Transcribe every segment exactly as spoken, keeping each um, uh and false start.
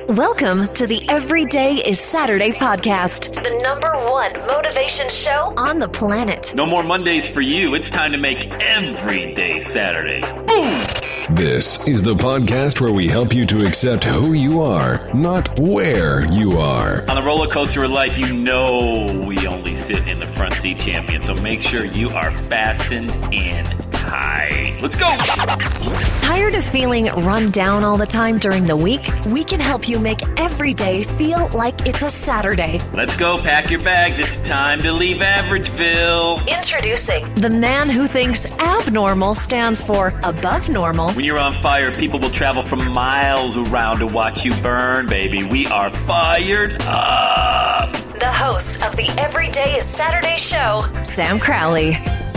Welcome to the Everyday is Saturday podcast, the number one motivation show on the planet. No more Mondays for you. It's time to make every day Saturday. Boom! This is the podcast where we help you to accept who you are, not where you are. On the roller coaster of life, you know we only sit in the front seat, champion. So make sure you are fastened in tight. Let's go! Tired of feeling run down all the time during the week? We can help you make every day feel like it's a Saturday. Let's go. Pack your bags. It's time to leave Averageville. Introducing the man who thinks abnormal stands for above normal. When you're on fire, people will travel from miles around to watch you burn, baby. We are fired up. The host of the Everyday is Saturday show, Sam Crowley.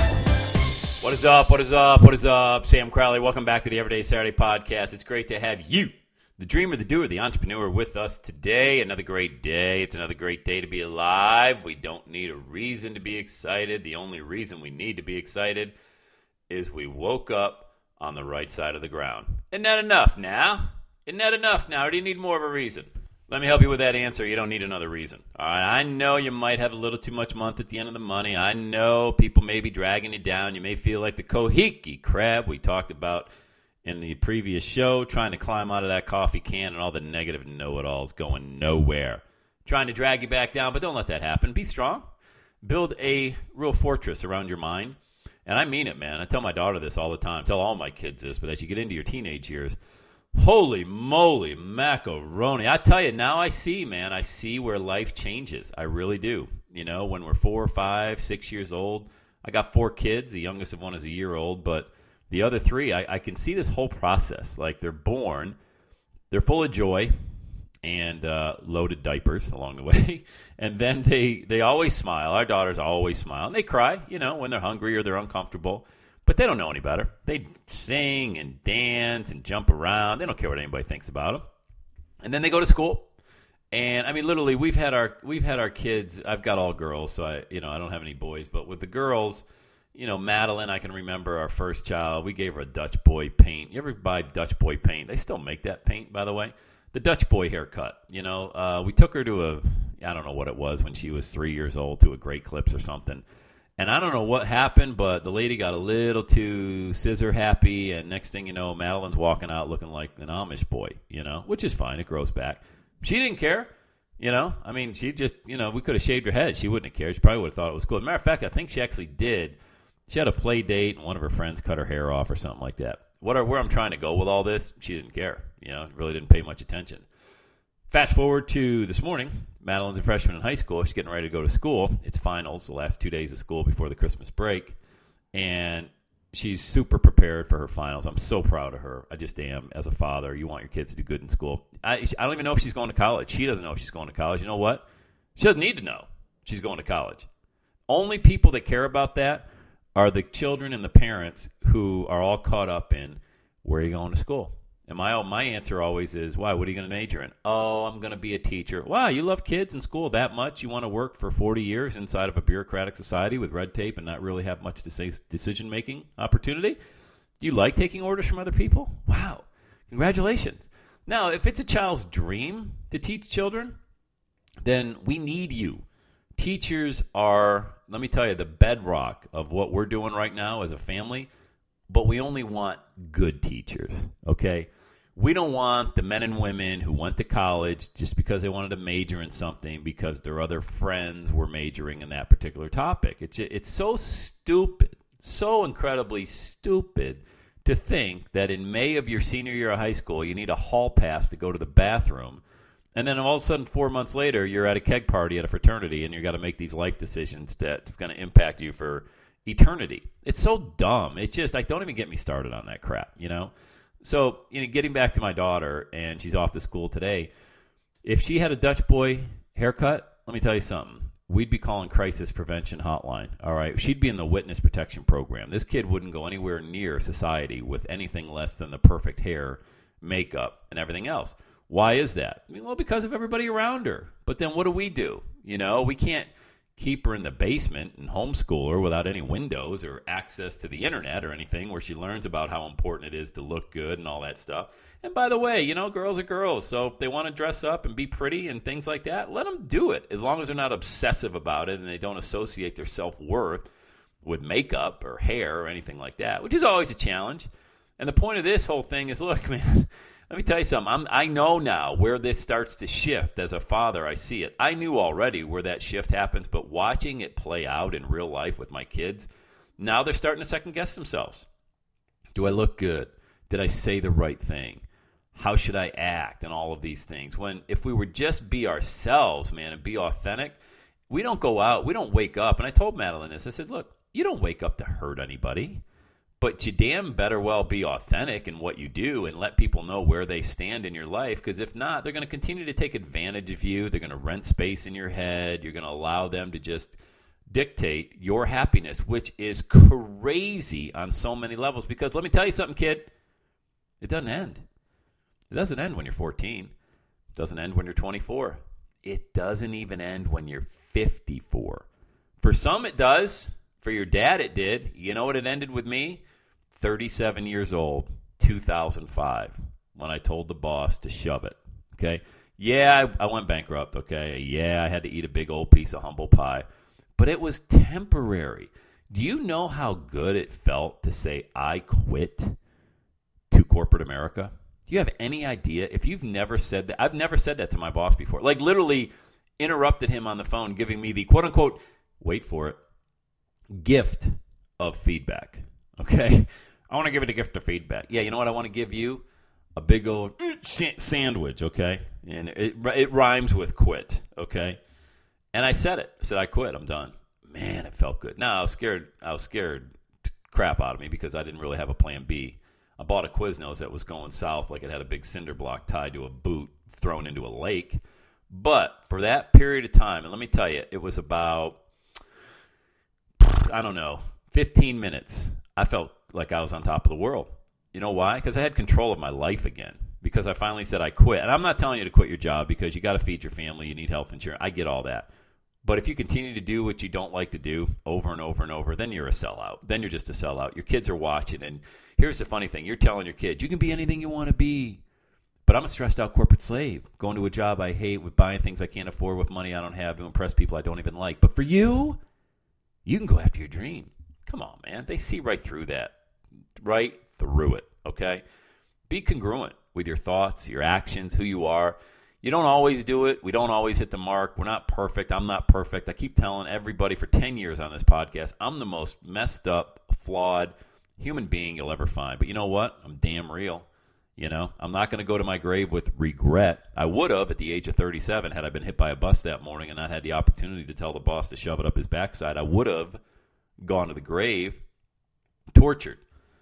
What is up? What is up? What is up? Sam Crowley. Welcome back to the Everyday Saturday podcast. It's great to have you, the dreamer, the doer, the entrepreneur, with us today. Another great day. It's another great day to be alive. We don't need a reason to be excited. The only reason we need to be excited is we woke up on the right side of the ground. Isn't that enough now? Isn't that enough now? Or do you need more of a reason? Let me help you with that answer. You don't need another reason. All right, I know you might have a little too much month at the end of the money. I know people may be dragging you down. You may feel like the Kohiki crab we talked about in the previous show, trying to climb out of that coffee can and all the negative know-it-alls going nowhere. Trying to drag you back down, but don't let that happen. Be strong. Build a real fortress around your mind. And I mean it, man. I tell my daughter this all the time. I tell all my kids this, but as you get into your teenage years, holy moly, macaroni. I tell you, now I see, man, I see where life changes. I really do. You know, when we're four, five, six years old, I got four kids. The youngest of one is a year old, but the other three, I, I can see this whole process. Like, they're born, they're full of joy and uh, loaded diapers along the way. And then they, they always smile. Our daughters always smile. And they cry, you know, when they're hungry or they're uncomfortable. But they don't know any better. They sing and dance and jump around. They don't care what anybody thinks about them. And then they go to school. And I mean, literally, we've had our we've had our kids. I've got all girls, so I you know I don't have any boys. But with the girls, you know, Madeline, I can remember our first child. We gave her a Dutch boy paint. You ever buy Dutch boy paint? They still make that paint, by the way. The Dutch boy haircut. You know, uh, we took her to a I don't know what it was when she was three years old, to a Great Clips or something. And I don't know what happened, but the lady got a little too scissor happy, and next thing you know, Madeline's walking out looking like an Amish boy, you know, which is fine. It grows back. She didn't care, you know. I mean, she just, you know, we could have shaved her head. She wouldn't have cared. She probably would have thought it was cool. As a matter of fact, I think she actually did. She had a play date, and one of her friends cut her hair off or something like that. What are, where I'm trying to go with all this, she didn't care, you know, really didn't pay much attention. Fast forward to this morning. Madeline's a freshman in high school. She's getting ready to go to school. It's finals, the last two days of school before the Christmas break. And she's super prepared for her finals. I'm so proud of her. I just am. As a father, you want your kids to do good in school. I, I don't even know if she's going to college. She doesn't know if she's going to college. You know what? She doesn't need to know she's going to college. Only people that care about that are the children and the parents who are all caught up in, where are you going to school? And my my answer always is, why? What are you going to major in? Oh, I'm going to be a teacher. Wow, you love kids in school that much? You want to work for forty years inside of a bureaucratic society with red tape and not really have much decision-making opportunity? Do you like taking orders from other people? Wow, congratulations. Now, if it's a child's dream to teach children, then we need you. Teachers are, let me tell you, the bedrock of what we're doing right now as a family, but we only want good teachers, okay? We don't want the men and women who went to college just because they wanted to major in something because their other friends were majoring in that particular topic. It's it's so stupid, so incredibly stupid to think that in May of your senior year of high school, you need a hall pass to go to the bathroom. And then all of a sudden, four months later, you're at a keg party at a fraternity and you've got to make these life decisions that's going to impact you for eternity. It's so dumb. It's just, like, don't even get me started on that crap, you know? So, you know, getting back to my daughter, and she's off to school today, if she had a Dutch boy haircut, let me tell you something. We'd be calling crisis prevention hotline, all right? She'd be in the witness protection program. This kid wouldn't go anywhere near society with anything less than the perfect hair, makeup, and everything else. Why is that? I mean, well, because of everybody around her. But then what do we do? You know, we can't keep her in the basement and homeschool her without any windows or access to the internet or anything, where she learns about how important it is to look good and all that stuff. And by the way, you know, girls are girls, so if they want to dress up and be pretty and things like that, let them do it, as long as they're not obsessive about it and they don't associate their self-worth with makeup or hair or anything like that, which is always a challenge. And the point of this whole thing is, look, man, let me tell you something. I'm, I know now where this starts to shift. As a father, I see it. I knew already where that shift happens, but watching it play out in real life with my kids, now they're starting to second-guess themselves. Do I look good? Did I say the right thing? How should I act? And all of these things. When if we would just be ourselves, man, and be authentic, we don't go out, we don't wake up. And I told Madeline this. I said, look, you don't wake up to hurt anybody, but you damn better well be authentic in what you do and let people know where they stand in your life, because if not, they're going to continue to take advantage of you. They're going to rent space in your head. You're going to allow them to just dictate your happiness, which is crazy on so many levels. Because let me tell you something, kid, it doesn't end. It doesn't end when you're fourteen. It doesn't end when you're twenty-four. It doesn't even end when you're fifty-four. For some, it does. For your dad, it did. You know what it ended with me? thirty-seven years old, two thousand five, when I told the boss to shove it. Okay? Yeah, I, I went bankrupt. Okay? Yeah, I had to eat a big old piece of humble pie. But it was temporary. Do you know how good it felt to say, I quit to corporate America? Do you have any idea? If you've never said that, I've never said that to my boss before. Like, literally interrupted him on the phone, giving me the quote-unquote, wait for it, gift of feedback. Okay? I want to give it a gift of feedback. Yeah, you know what? I want to give you a big old sandwich, okay? And it, it rhymes with quit, okay? And I said it. I said, I quit. I'm done. Man, it felt good. Now, I was scared. I was scared crap out of me because I didn't really have a plan B. I bought a Quiznos that was going south, like it had a big cinder block tied to a boot thrown into a lake. But for that period of time, and let me tell you, it was about, I don't know, fifteen minutes. I felt like I was on top of the world. You know why? Because I had control of my life again. Because I finally said I quit. And I'm not telling you to quit your job because you got to feed your family. You need health insurance. I get all that. But if you continue to do what you don't like to do over and over and over, then you're a sellout. Then you're just a sellout. Your kids are watching. And here's the funny thing. You're telling your kids, you can be anything you want to be. But I'm a stressed out corporate slave, going to a job I hate, with buying things I can't afford, with money I don't have, to impress people I don't even like. But for you, you can go after your dream. Come on, man. They see right through that. Right through it, okay? Be congruent with your thoughts, your actions, who you are. You don't always do it. We don't always hit the mark. We're not perfect. I'm not perfect. I keep telling everybody for ten years on this podcast, I'm the most messed up, flawed human being you'll ever find. But you know what? I'm damn real. You know, I'm not going to go to my grave with regret. I would have at the age of thirty-seven had I been hit by a bus that morning and not had the opportunity to tell the boss to shove it up his backside. I would have gone to the grave tortured.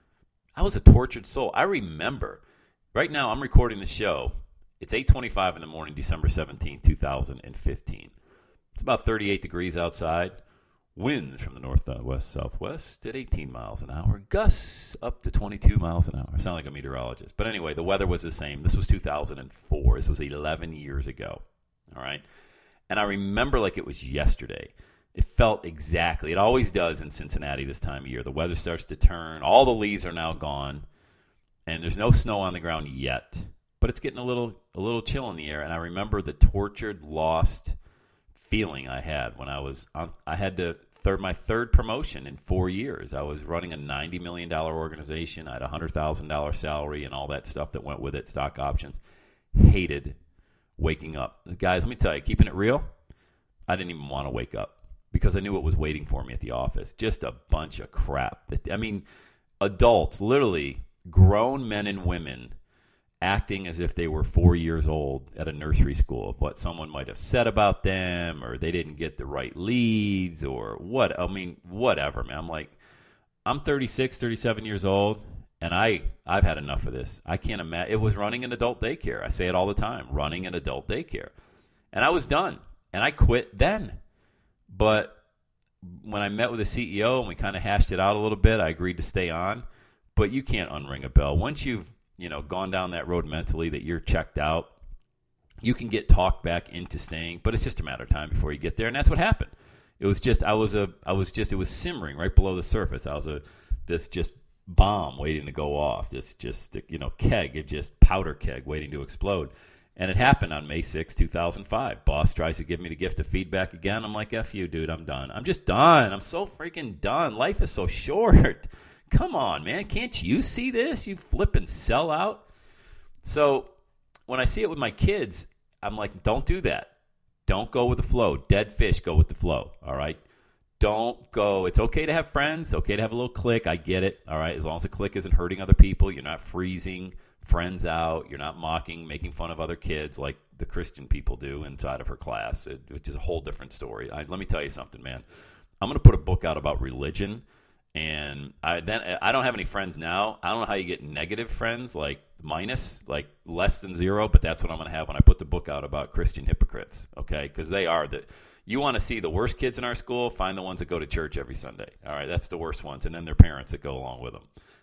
I was a tortured soul. I remember. Right now, I'm recording the show. It's eight twenty-five in the morning, December seventeenth, two thousand fifteen. It's about thirty-eight degrees outside. Winds from the northwest, southwest at eighteen miles an hour. Gusts up to twenty-two miles an hour. I sound like a meteorologist. But anyway, the weather was the same. This was two thousand four. This was eleven years ago. All right? And I remember like it was yesterday. It felt exactly. It always does in Cincinnati this time of year. The weather starts to turn. All the leaves are now gone. And there's no snow on the ground yet. But it's getting a little a little chill in the air. And I remember the tortured, lost feeling I had when I was on, I had to third my third promotion in four years. I was running a ninety million dollars organization. I had a one hundred thousand dollars salary and all that stuff that went with it, stock options. Hated waking up. Guys, let me tell you, keeping it real, I didn't even want to wake up because I knew what was waiting for me at the office. Just a bunch of crap. I mean, adults, literally grown men and women, acting as if they were four years old at a nursery school of what someone might have said about them, or they didn't get the right leads, or what. I mean, whatever, man. I'm like, I'm thirty-six, thirty-seven years old, and I, I've had enough of this. I can't imagine. It was running an adult daycare. I say it all the time, running an adult daycare. And I was done, and I quit then. But when I met with the C E O and we kind of hashed it out a little bit, I agreed to stay on. But you can't unring a bell. Once you've you know, gone down that road mentally that you're checked out, you can get talked back into staying, but it's just a matter of time before you get there. And that's what happened. It was just, I was a, I was just, it was simmering right below the surface. I was a, this just bomb waiting to go off. This just, you know, keg, it just powder keg waiting to explode. And it happened on May sixth, two thousand five. Boss tries to give me the gift of feedback again. I'm like, F you, dude, I'm done. I'm just done. I'm so freaking done. Life is so short. Come on, man. Can't you see this? You flipping sell out. So when I see it with my kids, I'm like, don't do that. Don't go with the flow. Dead fish, go with the flow, all right? Don't go. It's okay to have friends. Okay to have a little clique. I get it, all right? As long as the clique isn't hurting other people, you're not freezing friends out, you're not mocking, making fun of other kids like the Christian people do inside of her class, it, which is a whole different story. I, let me tell you something, man. I'm going to put a book out about religion, and I then I don't have any friends now. I don't know how you get negative friends, like minus, like less than zero, but that's what I'm going to have when I put the book out about Christian hypocrites, okay? Because they are the. You want to see the worst kids in our school, find the ones that go to church every Sunday. All right, that's the worst ones, and then their parents that go along with them.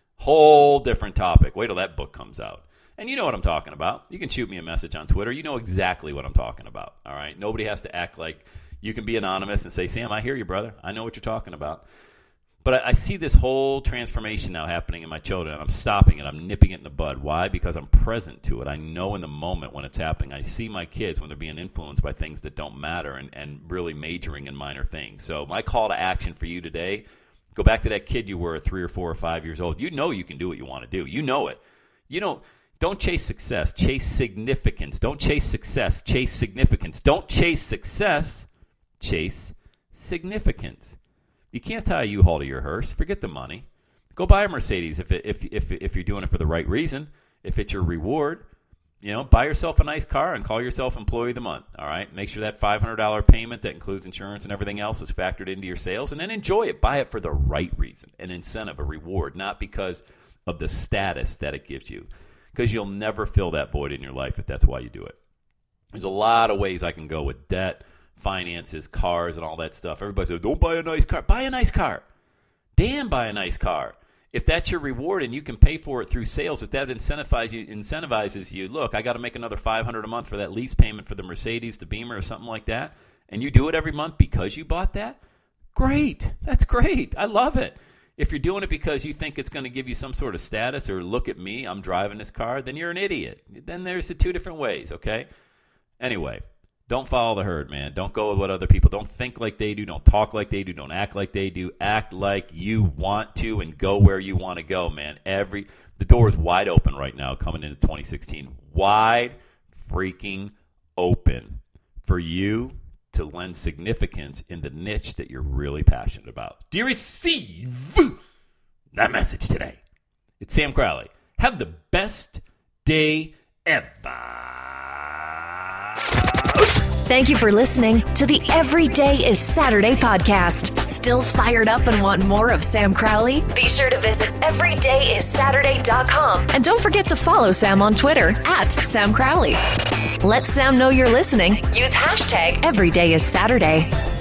Whole different topic. Wait till that book comes out. And you know what I'm talking about. You can shoot me a message on Twitter. You know exactly what I'm talking about. All right? Nobody has to act like you can be anonymous and say, Sam, I hear you, brother. I know what you're talking about. But I, I see this whole transformation now happening in my children, and I'm stopping it. I'm nipping it in the bud. Why? Because I'm present to it. I know in the moment when it's happening. I see my kids when they're being influenced by things that don't matter and, and really majoring in minor things. So my call to action for you today, go back to that kid you were at three or four or five years old. You know you can do what you want to do. You know it. You know, don't chase success. Chase significance. Don't chase success. Chase significance. Don't chase success. Chase significance. You can't tie a U-Haul to your hearse. Forget the money. Go buy a Mercedes if it, if if if you're doing it for the right reason. If it's your reward, you know, buy yourself a nice car and call yourself Employee of the Month. All right, make sure that five hundred dollars payment that includes insurance and everything else is factored into your sales, and then enjoy it. Buy it for the right reason, an incentive, a reward, not because of the status that it gives you. Because you'll never fill that void in your life if that's why you do it. There's a lot of ways I can go with debt, finances, cars, and all that stuff. Everybody says, don't buy a nice car. Buy a nice car. Damn, buy a nice car. If that's your reward and you can pay for it through sales, if that incentivizes you, incentivizes you, look, I got to make another five hundred dollars a month for that lease payment for the Mercedes, the Beamer, or something like that, and you do it every month because you bought that, great. That's great. I love it. If you're doing it because you think it's going to give you some sort of status or look at me, I'm driving this car, then you're an idiot. Then there's the two different ways, okay? Anyway, don't follow the herd, man. Don't go with what other people, don't think like they do, don't talk like they do, don't act like they do. Act like you want to and go where you want to go, man. Every the door is wide open right now coming into twenty sixteen. Wide freaking open for you to lend significance in the niche that you're really passionate about. Do you receive that message today? It's Sam Crowley. Have the best day ever. Thank you for listening to the Every Day is Saturday podcast. Still fired up and want more of Sam Crowley? Be sure to visit every day is saturday dot com. And don't forget to follow Sam on Twitter at Sam Crowley. Let Sam know you're listening. Use hashtag Every Day is Saturday.